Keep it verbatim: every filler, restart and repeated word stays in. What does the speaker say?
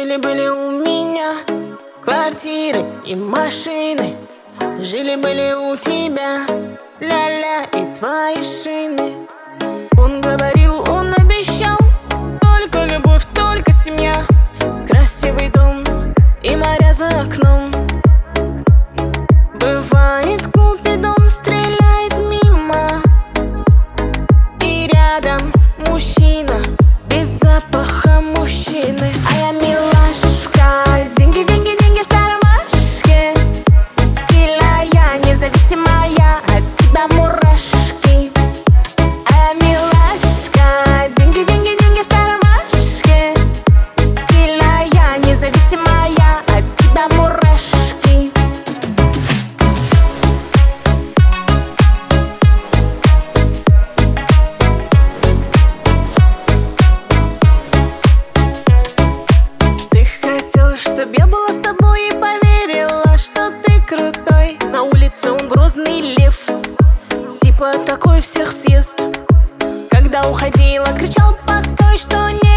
Жили-были у меня квартиры и машины, жили-были у тебя ля-ля и твои шины. Он говорил, он обещал, только любовь, только семья, красивый дом и моря за окном. Бывает, Купидон стреляет мимо, и рядом мужчина без запаха мужчины. А я милашка, деньги, деньги, деньги в кармашке, сильная, независимая, от себя мурашки. А я милашка, деньги, деньги, деньги в кармашке, сильная, независимая, от себя мурашки. Чтоб я была с тобой и поверила, что ты крутой. На улице он грозный лев, типа такой всех съест. Когда уходила, кричал: постой, что не